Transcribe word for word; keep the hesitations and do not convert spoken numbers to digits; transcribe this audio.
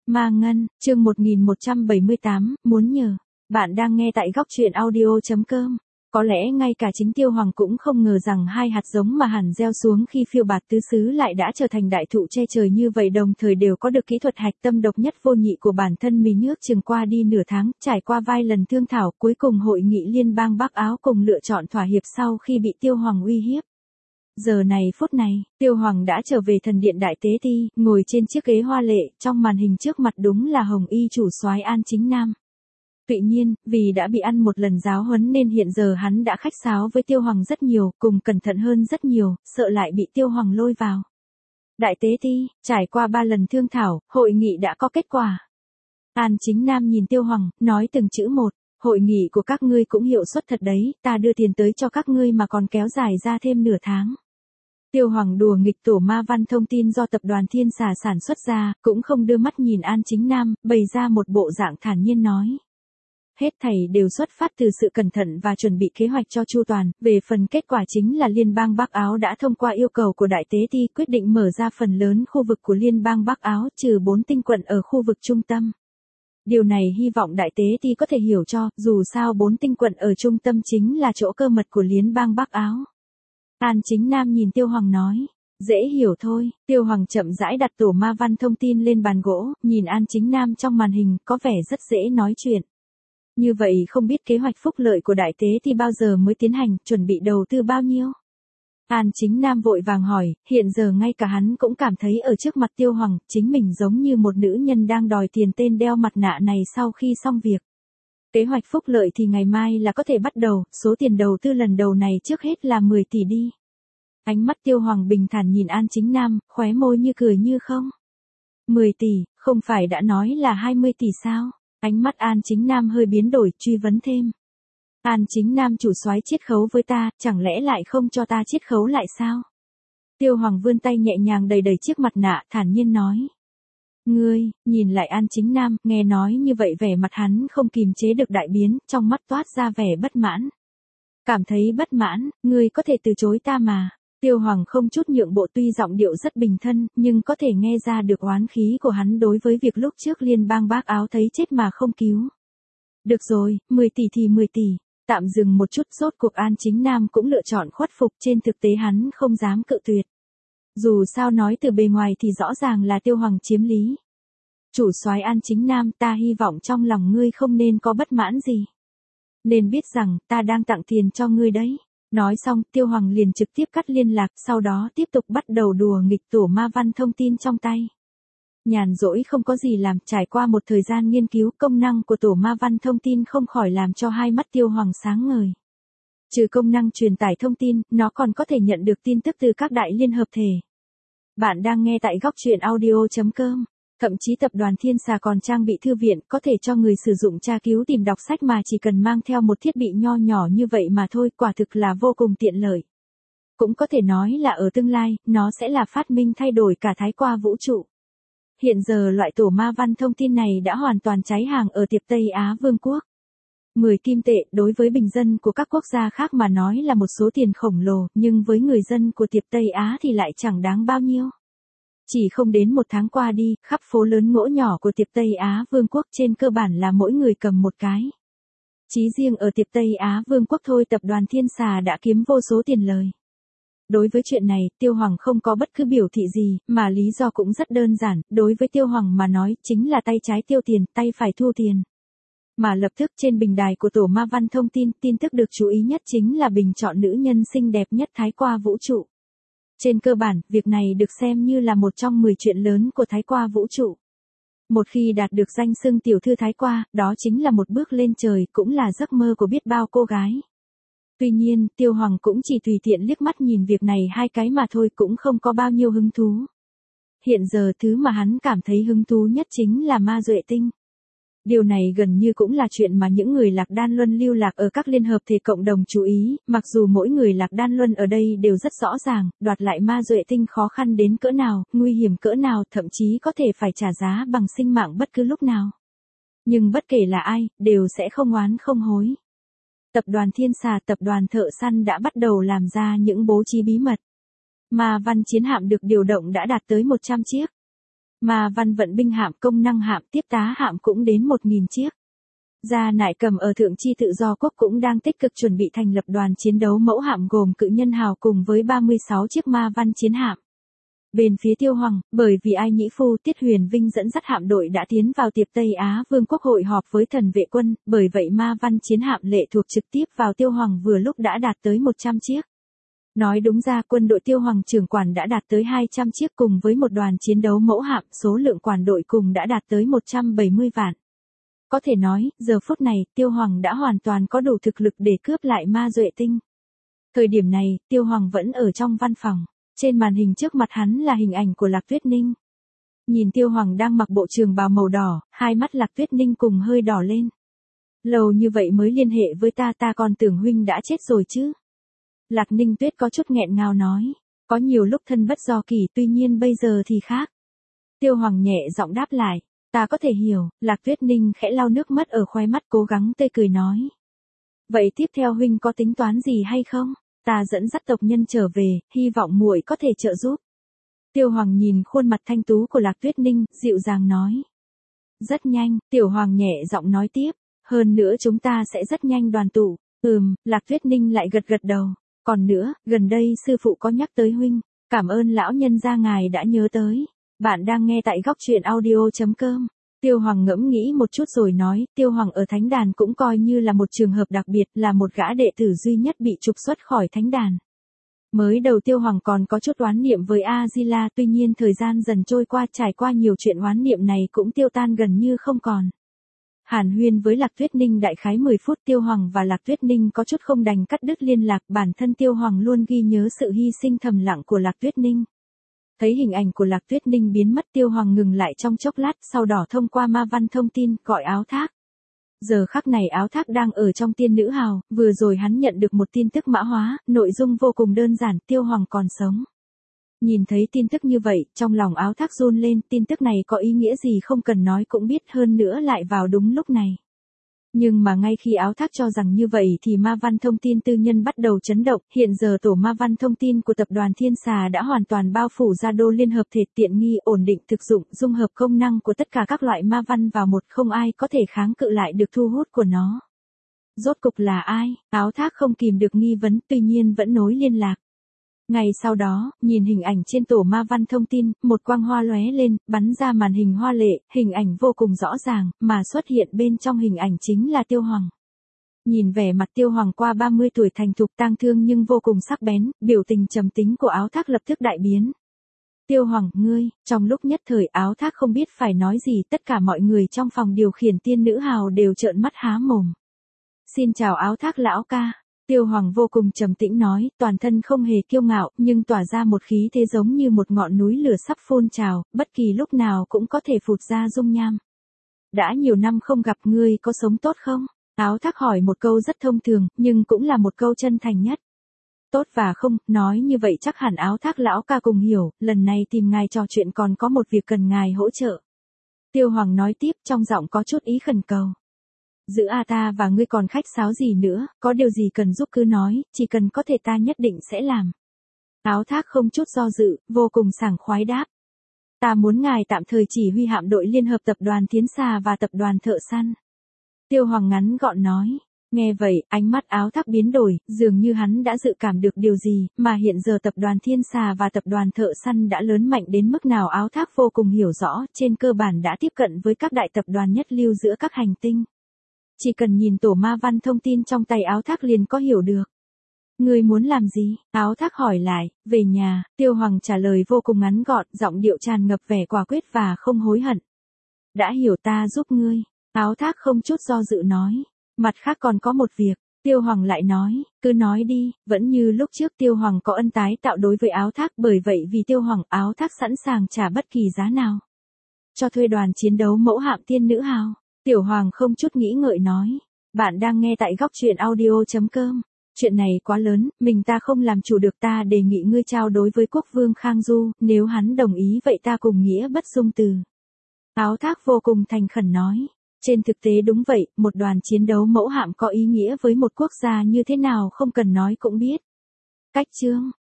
Ma Ngân, chương một nghìn một trăm bảy mươi tám, muốn nhờ. Bạn đang nghe tại góc truyện audio chấm com. Có lẽ ngay cả chính Tiêu Hoàng cũng không ngờ rằng hai hạt giống mà hẳn gieo xuống khi phiêu bạt tứ xứ lại đã trở thành đại thụ che trời như vậy, đồng thời đều có được kỹ thuật hạch tâm độc nhất vô nhị của bản thân mình. Nước chừng qua đi nửa tháng, trải qua vài lần thương thảo, cuối cùng hội nghị liên bang Bắc Áo cùng lựa chọn thỏa hiệp sau khi bị Tiêu Hoàng uy hiếp. Giờ này phút này, Tiêu Hoàng đã trở về thần điện Đại Tế Ti, ngồi trên chiếc ghế hoa lệ, trong màn hình trước mặt đúng là Hồng Y chủ soái An Chính Nam. Tuy nhiên, vì đã bị ăn một lần giáo huấn nên hiện giờ hắn đã khách sáo với Tiêu Hoàng rất nhiều, cùng cẩn thận hơn rất nhiều, sợ lại bị Tiêu Hoàng lôi vào. Đại Tế Ti, trải qua ba lần thương thảo, hội nghị đã có kết quả. An Chính Nam nhìn Tiêu Hoàng, nói từng chữ một. Hội nghị của các ngươi cũng hiệu suất thật đấy, ta đưa tiền tới cho các ngươi mà còn kéo dài ra thêm nửa tháng. Tiêu Hoàng đùa nghịch tổ ma văn thông tin do tập đoàn Thiên Xà sản xuất ra, cũng không đưa mắt nhìn An Chính Nam, bày ra một bộ dạng thản nhiên nói. Hết thảy đều xuất phát từ sự cẩn thận và chuẩn bị kế hoạch cho chu toàn, về phần kết quả chính là Liên bang Bắc Áo đã thông qua yêu cầu của Đại Tế Ti quyết định mở ra phần lớn khu vực của Liên bang Bắc Áo trừ bốn tinh quận ở khu vực trung tâm. Điều này hy vọng Đại Tế Ti có thể hiểu cho, dù sao bốn tinh quận ở trung tâm chính là chỗ cơ mật của Liên bang Bắc Áo. An Chính Nam nhìn Tiêu Hoàng nói, dễ hiểu thôi. Tiêu Hoàng chậm rãi đặt tổ ma văn thông tin lên bàn gỗ, nhìn An Chính Nam trong màn hình, có vẻ rất dễ nói chuyện. Như vậy không biết kế hoạch phúc lợi của Đại Tế Ti bao giờ mới tiến hành, chuẩn bị đầu tư bao nhiêu? An Chính Nam vội vàng hỏi, hiện giờ ngay cả hắn cũng cảm thấy ở trước mặt Tiêu Hoàng, chính mình giống như một nữ nhân đang đòi tiền tên đeo mặt nạ này sau khi xong việc. Kế hoạch phúc lợi thì ngày mai là có thể bắt đầu, số tiền đầu tư lần đầu này trước hết là mười tỷ đi. Ánh mắt Tiêu Hoàng bình thản nhìn An Chính Nam, khóe môi như cười như không. mười tỷ, không phải đã nói là hai mươi tỷ sao? Ánh mắt An Chính Nam hơi biến đổi, truy vấn thêm. An Chính Nam chủ soái chiết khấu với ta, chẳng lẽ lại không cho ta chiết khấu lại sao? Tiêu Hoàng vươn tay nhẹ nhàng đầy đầy chiếc mặt nạ, thản nhiên nói. Ngươi, nhìn lại An Chính Nam, nghe nói như vậy vẻ mặt hắn không kìm chế được đại biến, trong mắt toát ra vẻ bất mãn. Cảm thấy bất mãn, ngươi có thể từ chối ta mà. Tiêu Hoàng không chút nhượng bộ, tuy giọng điệu rất bình thân, nhưng có thể nghe ra được oán khí của hắn đối với việc lúc trước Liên bang Bắc Áo thấy chết mà không cứu. Được rồi, mười tỷ thì mười tỷ. Tạm dừng một chút, rốt cuộc An Chính Nam cũng lựa chọn khuất phục, trên thực tế hắn không dám cự tuyệt. Dù sao nói từ bề ngoài thì rõ ràng là Tiêu Hoàng chiếm lý. Chủ soái An Chính Nam, ta hy vọng trong lòng ngươi không nên có bất mãn gì. Nên biết rằng, ta đang tặng tiền cho ngươi đấy. Nói xong, Tiêu Hoàng liền trực tiếp cắt liên lạc, sau đó tiếp tục bắt đầu đùa nghịch tổ ma văn thông tin trong tay. Nhàn rỗi không có gì làm, trải qua một thời gian nghiên cứu, công năng của tổ ma văn thông tin không khỏi làm cho hai mắt Tiêu Hoàng sáng ngời. Trừ công năng truyền tải thông tin, nó còn có thể nhận được tin tức từ các đại liên hợp thể. Bạn đang nghe tại góc truyện audio chấm com. Thậm chí tập đoàn Thiên Xà còn trang bị thư viện, có thể cho người sử dụng tra cứu tìm đọc sách mà chỉ cần mang theo một thiết bị nho nhỏ như vậy mà thôi, quả thực là vô cùng tiện lợi. Cũng có thể nói là ở tương lai, nó sẽ là phát minh thay đổi cả thái qua vũ trụ. Hiện giờ loại tổ ma văn thông tin này đã hoàn toàn cháy hàng ở tiệp Tây Á Vương quốc. mười kim tệ đối với bình dân của các quốc gia khác mà nói là một số tiền khổng lồ, nhưng với người dân của tiệp Tây Á thì lại chẳng đáng bao nhiêu. Chỉ không đến một tháng qua đi, khắp phố lớn ngõ nhỏ của tiệp Tây Á Vương quốc trên cơ bản là mỗi người cầm một cái. Chỉ riêng ở tiệp Tây Á Vương quốc thôi, tập đoàn Thiên Xà đã kiếm vô số tiền lời. Đối với chuyện này, Tiêu Hoàng không có bất cứ biểu thị gì, mà lý do cũng rất đơn giản, đối với Tiêu Hoàng mà nói, chính là tay trái tiêu tiền, tay phải thu tiền. Mà lập tức trên bình đài của tổ ma văn thông tin, tin tức được chú ý nhất chính là bình chọn nữ nhân xinh đẹp nhất thái qua vũ trụ. Trên cơ bản, việc này được xem như là một trong mười chuyện lớn của thái qua vũ trụ. Một khi đạt được danh xưng tiểu thư thái qua, đó chính là một bước lên trời, cũng là giấc mơ của biết bao cô gái. Tuy nhiên, Tiêu Hoàng cũng chỉ tùy tiện liếc mắt nhìn việc này hai cái mà thôi, cũng không có bao nhiêu hứng thú. Hiện giờ thứ mà hắn cảm thấy hứng thú nhất chính là ma duệ tinh. Điều này gần như cũng là chuyện mà những người lạc đan luân lưu lạc ở các liên hợp thể cộng đồng chú ý, mặc dù mỗi người lạc đan luân ở đây đều rất rõ ràng, đoạt lại ma duệ tinh khó khăn đến cỡ nào, nguy hiểm cỡ nào, thậm chí có thể phải trả giá bằng sinh mạng bất cứ lúc nào. Nhưng bất kể là ai, đều sẽ không oán không hối. Tập đoàn Thiên Xà, tập đoàn thợ săn đã bắt đầu làm ra những bố trí bí mật. Ma văn chiến hạm được điều động đã đạt tới một trăm chiếc. Ma văn vận binh hạm, công năng hạm, tiếp tá hạm cũng đến một nghìn chiếc. Gia Nại Cầm ở Thượng Chi Tự Do Quốc cũng đang tích cực chuẩn bị thành lập đoàn chiến đấu mẫu hạm gồm Cự Nhân Hào cùng với ba mươi sáu chiếc ma văn chiến hạm. Bên phía Tiêu Hoàng, bởi vì Ai Nhĩ Phu Tiết Huyền Vinh dẫn dắt hạm đội đã tiến vào Tiệp Tây Á Vương quốc hội họp với thần vệ quân, bởi vậy ma văn chiến hạm lệ thuộc trực tiếp vào Tiêu Hoàng vừa lúc đã đạt tới một trăm chiếc. Nói đúng ra quân đội Tiêu Hoàng trưởng quản đã đạt tới hai trăm chiếc cùng với một đoàn chiến đấu mẫu hạm, số lượng quản đội cùng đã đạt tới một trăm bảy mươi vạn. Có thể nói, giờ phút này, Tiêu Hoàng đã hoàn toàn có đủ thực lực để cướp lại ma duệ tinh. Thời điểm này, Tiêu Hoàng vẫn ở trong văn phòng. Trên màn hình trước mặt hắn là hình ảnh của Lạc Tuyết Ninh. Nhìn Tiêu Hoàng đang mặc bộ trường bào màu đỏ, hai mắt Lạc Tuyết Ninh cùng hơi đỏ lên. Lâu như vậy mới liên hệ với ta, ta còn tưởng huynh đã chết rồi chứ. Lạc Ninh Tuyết có chút nghẹn ngào nói. Có nhiều lúc thân bất do kỳ, tuy nhiên bây giờ thì khác. Tiêu Hoàng nhẹ giọng đáp lại. Ta có thể hiểu. Lạc Tuyết Ninh khẽ lau nước mắt ở khóe mắt, cố gắng tươi cười nói. Vậy tiếp theo huynh có tính toán gì hay không? Ta dẫn dắt tộc nhân trở về, hy vọng muội có thể trợ giúp. Tiêu Hoàng nhìn khuôn mặt thanh tú của Lạc Tuyết Ninh, dịu dàng nói. Rất nhanh, Tiểu Hoàng nhẹ giọng nói tiếp. Hơn nữa chúng ta sẽ rất nhanh đoàn tụ. Ừm, Lạc Tuyết Ninh lại gật gật đầu. Còn nữa, gần đây sư phụ có nhắc tới huynh. Cảm ơn lão nhân gia ngài đã nhớ tới. Bạn đang nghe tại góc truyện audio chấm com. Tiêu Hoàng ngẫm nghĩ một chút rồi nói, Tiêu Hoàng ở thánh đàn cũng coi như là một trường hợp đặc biệt, là một gã đệ tử duy nhất bị trục xuất khỏi thánh đàn. Mới đầu Tiêu Hoàng còn có chút oán niệm với A-di-la, tuy nhiên thời gian dần trôi qua, trải qua nhiều chuyện oán niệm này cũng tiêu tan gần như không còn. Hàn huyên với Lạc Tuyết Ninh đại khái mười phút, Tiêu Hoàng và Lạc Tuyết Ninh có chút không đành cắt đứt liên lạc, bản thân Tiêu Hoàng luôn ghi nhớ sự hy sinh thầm lặng của Lạc Tuyết Ninh. Thấy hình ảnh của Lạc Tuyết Ninh biến mất, Tiêu Hoàng ngừng lại trong chốc lát, sau đó thông qua ma văn thông tin, gọi Áo Thác. Giờ khắc này Áo Thác đang ở trong Tiên Nữ Hào, vừa rồi hắn nhận được một tin tức mã hóa, nội dung vô cùng đơn giản, Tiêu Hoàng còn sống. Nhìn thấy tin tức như vậy, trong lòng Áo Thác run lên, tin tức này có ý nghĩa gì không cần nói cũng biết, hơn nữa lại vào đúng lúc này. Nhưng mà ngay khi Áo Thác cho rằng như vậy thì ma văn thông tin tư nhân bắt đầu chấn động, hiện giờ tổ ma văn thông tin của tập đoàn Thiên Xà đã hoàn toàn bao phủ ra đô liên hợp thể, tiện nghi, ổn định thực dụng, dung hợp công năng của tất cả các loại ma văn vào một, không ai có thể kháng cự lại được thu hút của nó. Rốt cục là ai? Áo Thác không kìm được nghi vấn, tuy nhiên vẫn nối liên lạc. Ngày sau đó, nhìn hình ảnh trên tổ ma văn thông tin, một quang hoa lóe lên, bắn ra màn hình hoa lệ, hình ảnh vô cùng rõ ràng, mà xuất hiện bên trong hình ảnh chính là Tiêu Hoàng. Nhìn vẻ mặt Tiêu Hoàng qua ba mươi tuổi thành thục tang thương nhưng vô cùng sắc bén, biểu tình trầm tính của Áo Thác lập tức đại biến. Tiêu Hoàng, ngươi, trong lúc nhất thời Áo Thác không biết phải nói gì, tất cả mọi người trong phòng điều khiển Tiên Nữ Hào đều trợn mắt há mồm. Xin chào Áo Thác lão ca. Tiêu Hoàng vô cùng trầm tĩnh nói, toàn thân không hề kiêu ngạo, nhưng tỏa ra một khí thế giống như một ngọn núi lửa sắp phun trào, bất kỳ lúc nào cũng có thể phụt ra dung nham. Đã nhiều năm không gặp, ngươi có sống tốt không? Áo Thác hỏi một câu rất thông thường, nhưng cũng là một câu chân thành nhất. Tốt và không, nói như vậy chắc hẳn Áo Thác lão ca cùng hiểu, lần này tìm ngài trò chuyện còn có một việc cần ngài hỗ trợ. Tiêu Hoàng nói tiếp trong giọng có chút ý khẩn cầu. Giữa a ta và ngươi còn khách sáo gì nữa, có điều gì cần giúp cứ nói, chỉ cần có thể ta nhất định sẽ làm. Áo Thác không chút do dự, vô cùng sảng khoái đáp. Ta muốn ngài tạm thời chỉ huy hạm đội liên hợp tập đoàn Thiến Xà và tập đoàn Thợ Săn. Tiêu Hoàng ngắn gọn nói. Nghe vậy, ánh mắt Áo Thác biến đổi, dường như hắn đã dự cảm được điều gì, mà hiện giờ tập đoàn Thiên Xà và tập đoàn Thợ Săn đã lớn mạnh đến mức nào Áo Thác vô cùng hiểu rõ, trên cơ bản đã tiếp cận với các đại tập đoàn nhất lưu giữa các hành tinh. Chỉ cần nhìn tổ ma văn thông tin trong tay Áo Thác liền có hiểu được. Ngươi muốn làm gì? Áo Thác hỏi lại, về nhà, Tiêu Hoàng trả lời vô cùng ngắn gọn, giọng điệu tràn ngập vẻ quả quyết và không hối hận. Đã hiểu, ta giúp ngươi. Áo Thác không chút do dự nói. Mặt khác còn có một việc, Tiêu Hoàng lại nói, cứ nói đi, vẫn như lúc trước Tiêu Hoàng có ân tái tạo đối với Áo Thác, bởi vậy vì Tiêu Hoàng Áo Thác sẵn sàng trả bất kỳ giá nào. Cho thuê đoàn chiến đấu mẫu hạm Tiên Nữ Hào. Tiểu Hoàng không chút nghĩ ngợi nói. Bạn đang nghe tại góc truyện audio chấm com. Chuyện này quá lớn, mình ta không làm chủ được, ta đề nghị ngươi trao đối với quốc vương Khang Du, nếu hắn đồng ý vậy ta cùng nghĩa bất dung từ. Áo Thác vô cùng thành khẩn nói. Trên thực tế đúng vậy, một đoàn chiến đấu mẫu hạm có ý nghĩa với một quốc gia như thế nào không cần nói cũng biết. Cách chương